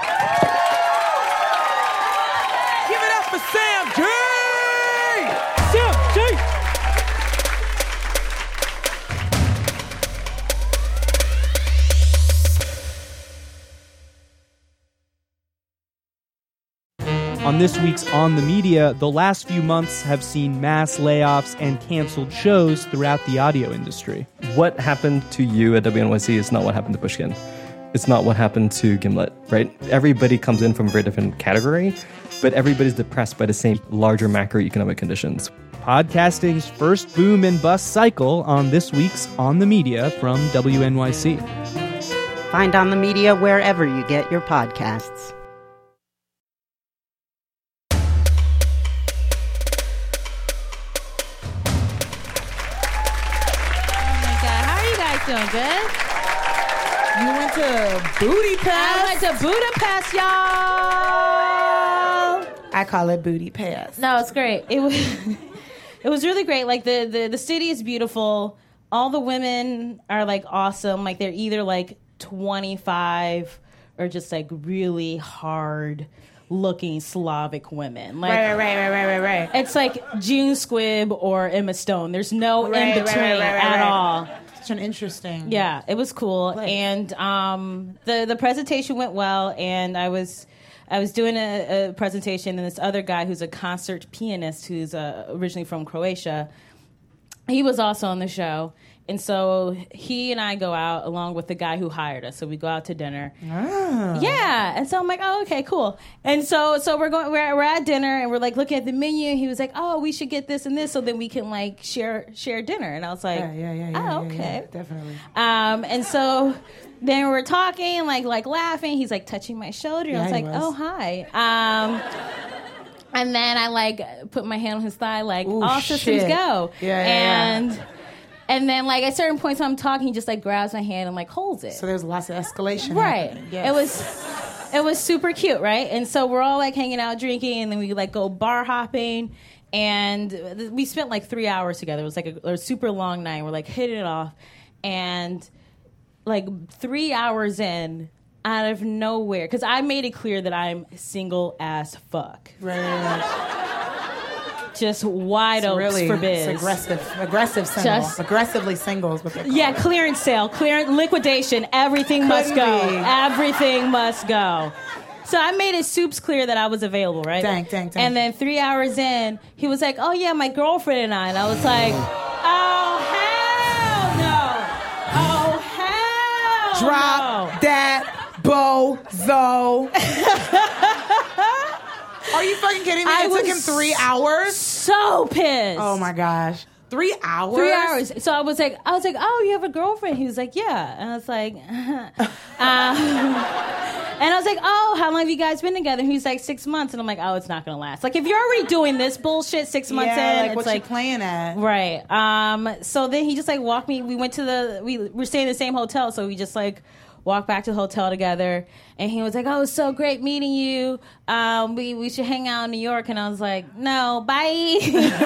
Give it up for Sam G! Sam G! On this week's On the Media, the last few months have seen mass layoffs and canceled shows throughout the audio industry. What happened to you at W N Y C is not what happened to Pushkin. It's not what happened to Gimlet, right? Everybody comes in from a very different category, but everybody's depressed by the same larger macroeconomic conditions. Podcasting's first boom and bust cycle on this week's On the Media from W N Y C. Find On the Media wherever you get your podcasts. Doing good. You went to Booty Pass. I went to Budapest, y'all. I call it Booty Pass. No, it's great. It was it was really great. Like the, the the city is beautiful. All the women are like awesome. Like they're either like twenty-five or just like really hard looking Slavic women. Like, right, right, right, right, right, right. It's like June Squibb or Emma Stone. There's no right, in between right, right, right, at right. all. Such an interesting. Yeah, it was cool, place. and um, the the presentation went well. And I was I was doing a, a presentation, and this other guy who's a concert pianist who's uh, originally from Croatia, he was also on the show. And so he and I go out along with the guy who hired us. So we go out to dinner. Oh. Yeah. And so I'm like, oh, okay, cool. And so so we're going we're, we're at dinner and we're like looking at the menu. And he was like, oh, we should get this and this so then we can like share share dinner. And I was like, Yeah, yeah, yeah, yeah, oh, yeah, okay. yeah, definitely. Um, and so then we're talking, like like laughing. He's like touching my shoulder. Yeah, I was he like, was. oh, hi. Um, and then I like put my hand on his thigh, like Ooh, all shit. systems go. Yeah, yeah, yeah. and. And then, like, at certain points when I'm talking, he just, like, grabs my hand and, like, holds it. So there's lots of escalation. Right. happening. Yes. It was it was super cute, right? And so we're all, like, hanging out, drinking, and then we, like, go bar hopping. And we spent, like, three hours together. It was, like, a, a super long night. We're, like, hitting it off. And, like, three hours in, out of nowhere, because I made it clear that I'm single as fuck. Right, right, right. Just wide It's open really, for biz. It's aggressive, aggressive single, Just- aggressively singles with it. Yeah, clearance sale, clearance, liquidation. Everything must go. Couldn't be. Everything must go. So I made it soups clear that I was available, right? Dang, dang, dang. And then three hours in, he was like, "Oh yeah, my girlfriend and I." And I was like, "Oh hell no! Oh hell Drop no!" that bozo. Are you fucking kidding me? I It took was him three hours. So pissed. Oh my gosh, three hours. Three hours. So I was like, I was like, oh, you have a girlfriend? He was like, yeah. And I was like, um, and I was like, oh, how long have you guys been together? And he's like, six months. And I'm like, oh, it's not gonna last. Like, if you're already doing this bullshit six months Yeah, in, like it's what like, you playing at? right. Um. So then he just like walked me. We went to the. We were staying in the same hotel, so we just like walked back to the hotel together. And he was like, oh, it's so great meeting you. Um, we we should hang out in New York. And I was like, no, bye.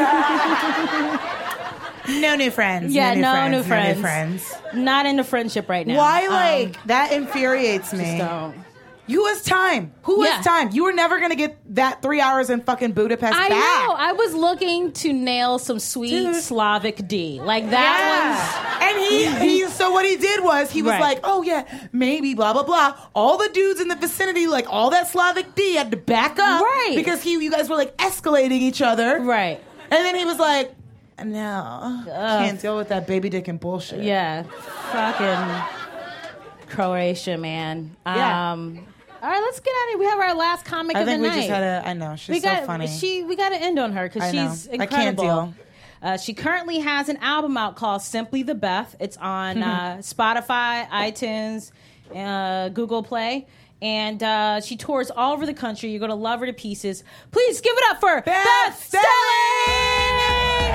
No new friends. Yeah, no, no new, new friends, no friends. new friends. Not into friendship right now. Why, Um, like, that infuriates me. just don't. You has time. Who Yeah. has time? You were never gonna get that three hours in fucking Budapest I back. know. I was looking to nail some sweet Dude. Slavic D. Like that Yeah. And he, he, so what he did was he was Right. like, oh yeah, maybe, blah, blah, blah. All the dudes in the vicinity, like all that Slavic D had to back up. Right. Because he, you guys were like escalating each other. was right. And then he was like, no, can't deal with that baby dick and bullshit. Yeah, fucking Croatia, man. Yeah. Um, All right, let's get out of here. We have our last comic I of the think we night. just had a. I know she's we so got, funny. She, we got to end on her because I know. she's I can't incredible. deal. Uh, she currently has an album out called Simply the Beth. It's on uh, Spotify, iTunes, uh, Google Play. And uh, she tours all over the country. You're going to love her to pieces. Please give it up for Beth, Beth Stelling!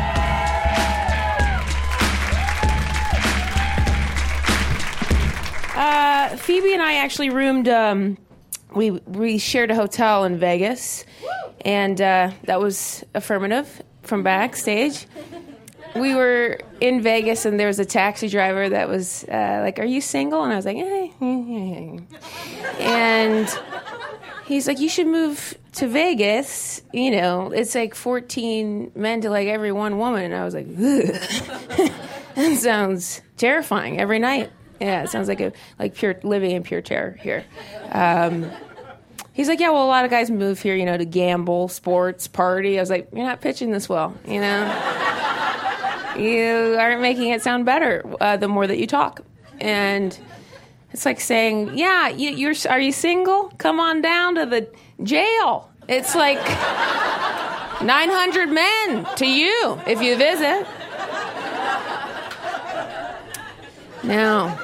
Uh, Phoebe and I actually roomed. Um, we we shared a hotel in Vegas, and uh, that was affirmative from backstage. We were in Vegas, and there was a taxi driver that was uh, like, "Are you single?" And I was like, eh, eh, eh. And he's like, "You should move to Vegas. You know, it's like fourteen men to like every one woman." And I was like, ugh. That sounds terrifying every night. Yeah, it sounds like a like pure living in pure terror here. Um, he's like, "Yeah, well, a lot of guys move here, you know, to gamble, sports, party." I was like, "You're not pitching this well, you know." You aren't making it sound better uh, the more that you talk. And it's like saying, yeah, you, you're, are you single? Come on down to the jail. It's like nine hundred men to you if you visit. Now,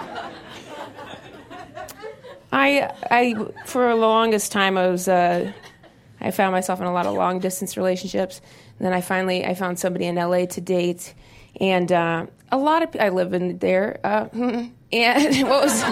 I, I for the longest time, I was, uh, I found myself in a lot of long distance relationships. And then I finally, I found somebody in L A to date, and uh, a lot of I live in there. Uh, and what was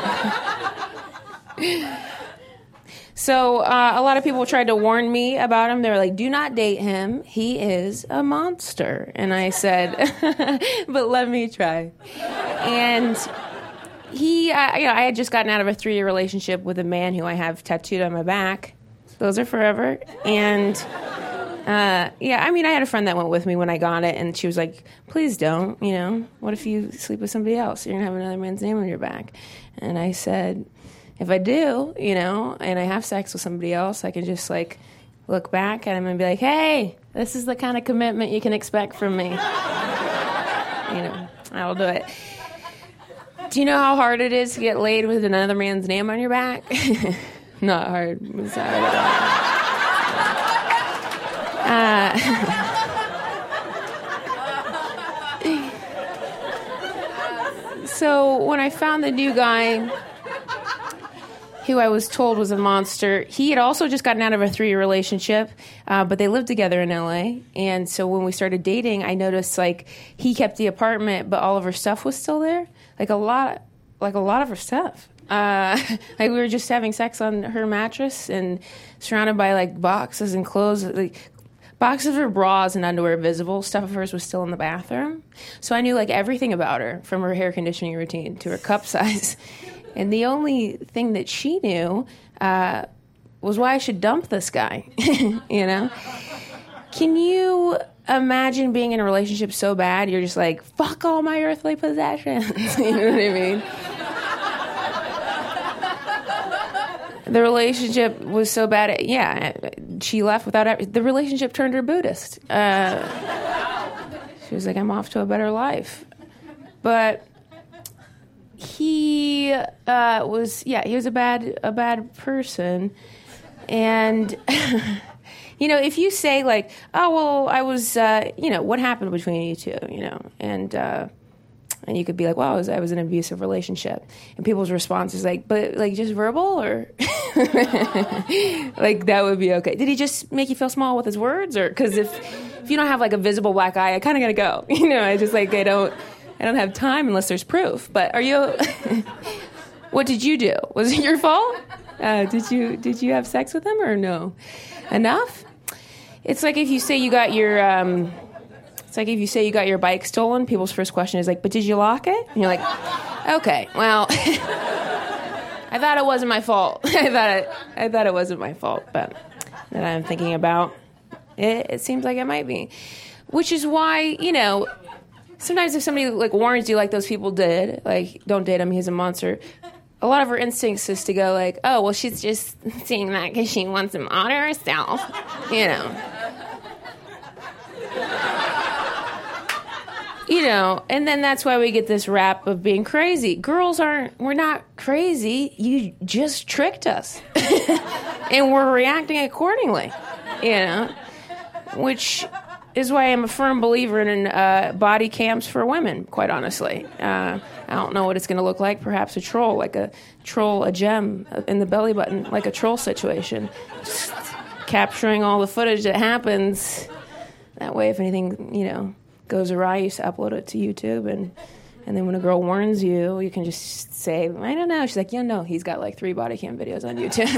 so uh, a lot of people tried to warn me about him. They were like, "Do not date him. He is a monster." And I said, "But let me try." And he, uh, you know, I had just gotten out of a three-year relationship with a man who I have tattooed on my back. Those are forever, and. Uh, yeah, I mean, I had a friend that went with me when I got it, and she was like, "Please don't, you know, what if you sleep with somebody else? You're going to have another man's name on your back." And I said, if I do, you know, and I have sex with somebody else, I can just, like, look back at him and be like, "Hey, this is the kind of commitment you can expect from me." You know, I'll do it. Do you know how hard it is to get laid with another man's name on your back? Not hard. It's hard at all. Uh, so when I found the new guy who I was told was a monster, he had also just gotten out of a three-year relationship, uh, but they lived together in L A. And so when we started dating, I noticed like he kept the apartment, but all of her stuff was still there, like a lot, like a lot of her stuff. Uh, like we were just having sex on her mattress and surrounded by like boxes and clothes, like. Boxes of her bras and underwear visible. Stuff of hers was still in the bathroom. So I knew like everything about her, from her hair conditioning routine to her cup size. And the only thing that she knew uh, was why I should dump this guy. You know? Can you imagine being in a relationship so bad you're just like, fuck all my earthly possessions? You know what I mean? The relationship was so bad. Yeah, she left without every, the relationship turned her Buddhist. Uh, she was like, "I'm off to a better life." But he uh, was, yeah, he was a bad, a bad person. And you know, if you say like, "Oh well, I was," uh, you know, what happened between you two, you know, and. Uh, And you could be like, "Well, I was, I was in an abusive relationship," and people's response is like, "But like just verbal, or like that would be okay." Did he just make you feel small with his words, or because if if you don't have like a visible black eye, I kind of gotta go. You know, I just like I don't I don't have time unless there's proof. But are you? What did you do? Was it your fault? Uh, did you did you have sex with him or no? Enough? It's like if you say you got your. Um, It's like if you say you got your bike stolen, people's first question is like, "But did you lock it?" And you're like, "Okay, well, I thought it wasn't my fault. I thought it, I thought it wasn't my fault." But that I'm thinking about, it, it seems like it might be. Which is why, you know, sometimes if somebody like warns you, like those people did, like, "Don't date him, he's a monster," a lot of her instincts is to go like, "Oh, well, she's just saying that because she wants him on herself," you know. You know, and then that's why we get this rap of being crazy. Girls aren't, we're not crazy. You just tricked us. and we're reacting accordingly, you know, which is why I'm a firm believer in uh, body cams for women, quite honestly. Uh, I don't know what it's going to look like. Perhaps a troll, like a troll, a gem in the belly button, like a troll situation. Just capturing all the footage that happens. That way, if anything, you know, goes awry, you just upload it to YouTube. And, and then when a girl warns you, you can just say, I don't know. She's like, yeah, no, he's got like three body cam videos on YouTube.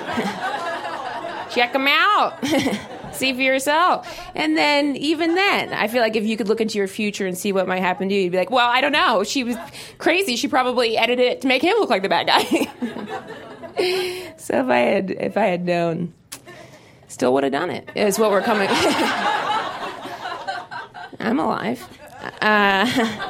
Check them out. See for yourself. And then, even then, I feel like if you could look into your future and see what might happen to you, you'd be like, well, I don't know. She was crazy. She probably edited it to make him look like the bad guy. So if I had, if I had known, still would have done it, is what we're coming. I'm alive. Uh,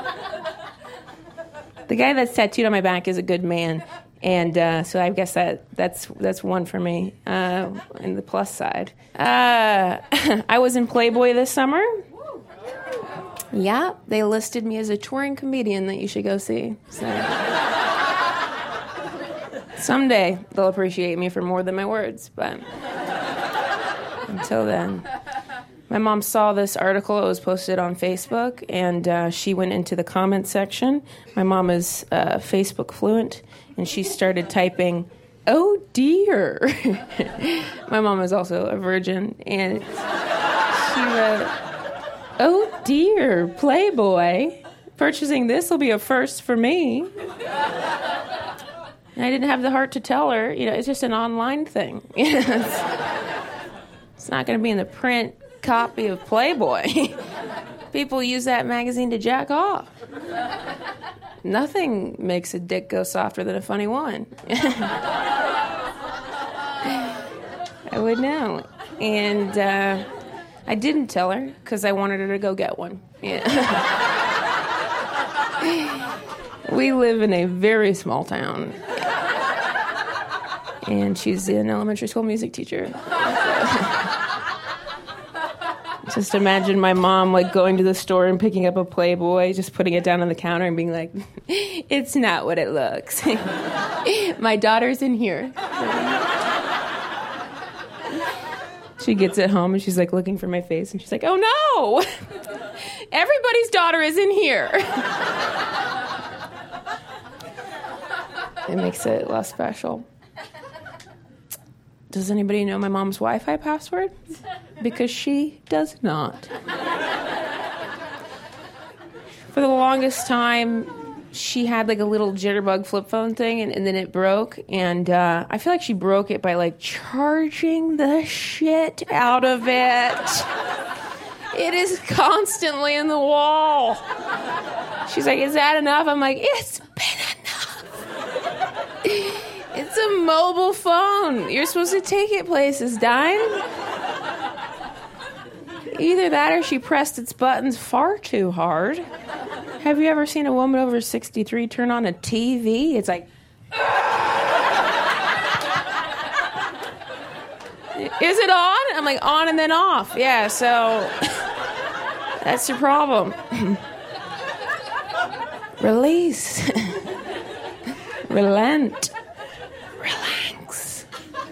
the guy that's tattooed on my back is a good man. And uh, so I guess that that's that's one for me, uh, in the plus side. Uh, I was in Playboy this summer. Yeah, they listed me as a touring comedian that you should go see. So someday they'll appreciate me for more than my words, but until then. My mom saw this article. It was posted on Facebook, and uh, she went into the comment section. My mom is uh, Facebook fluent, and she started typing, "Oh dear." My mom is also a virgin, and she wrote, "Oh dear, Playboy. Purchasing this will be a first for me." And I didn't have the heart to tell her, you know, it's just an online thing. it's, it's not going to be in the print copy of Playboy. People use that magazine to jack off. Nothing makes a dick go softer than a funny one. I would know. And uh, I didn't tell her because I wanted her to go get one. Yeah. We live in a very small town. And she's an elementary school music teacher. Just imagine my mom, like, going to the store and picking up a Playboy, just putting it down on the counter and being like, it's not what it looks. My daughter's in here. She gets it home and she's, like, looking for my face and she's like, oh, no! Everybody's daughter is in here. It makes it less special. Does anybody know my mom's Wi-Fi password? Because she does not. For the longest time, she had like a little jitterbug flip phone thing, and, and then it broke. And uh, I feel like she broke it by like charging the shit out of it. It is constantly in the wall. She's like, is that enough? I'm like, it's been enough. It's a mobile phone. You're supposed to take it places, Dime. Either that or she pressed its buttons far too hard. Have you ever seen a woman over sixty-three turn on a T V? It's like... Is it on? I'm like, on and then off. Yeah, so... That's your problem. Release. Relent. Relax.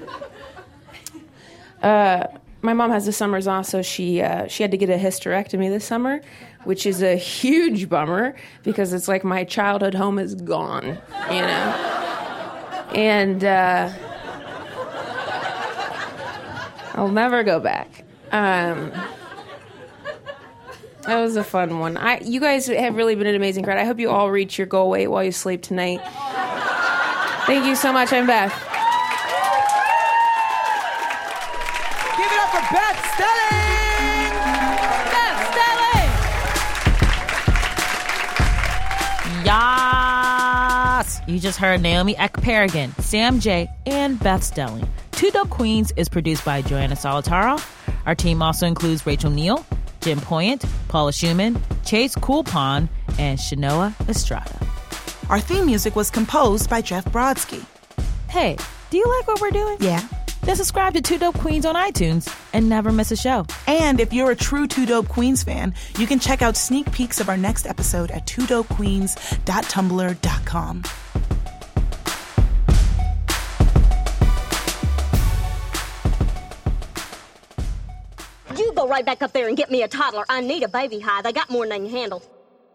Uh, my mom has the summers off, so she uh, she had to get a hysterectomy this summer, which is a huge bummer because it's like my childhood home is gone, you know. And uh, I'll never go back. Um, that was a fun one. I, you guys have really been an amazing crowd. I hope you all reach your goal weight while you sleep tonight. Thank you so much. I'm Beth. Give it up for Beth Stelling! Beth Stelling! Yas! You just heard Naomi Ekperigin, Sam J, and Beth Stelling. Two Dope Queens is produced by Joanna Solitaro. Our team also includes Rachel Neal, Jim Poyant, Paula Schumann, Chase Coolpon, and Shanoa Estrada. Our theme music was composed by Jeff Brodsky. Hey, do you like what we're doing? Yeah. Then subscribe to Two Dope Queens on iTunes and never miss a show. And if you're a true Two Dope Queens fan, you can check out sneak peeks of our next episode at two dope queens dot tumblr dot com. You go right back up there and get me a toddler. I need a baby high. They got more than they can handle.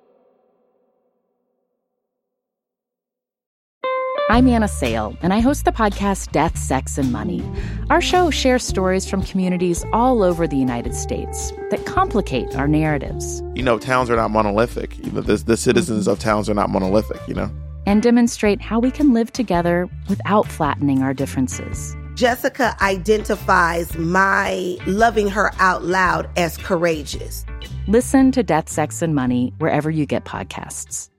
I'm Anna Sale, and I host the podcast Death, Sex, and Money. Our show shares stories from communities all over the United States that complicate our narratives. You know, towns are not monolithic. You know, the, the citizens of towns are not monolithic, you know? And demonstrate how we can live together without flattening our differences. Jessica identifies my loving her out loud as courageous. Listen to Death, Sex, and Money wherever you get podcasts.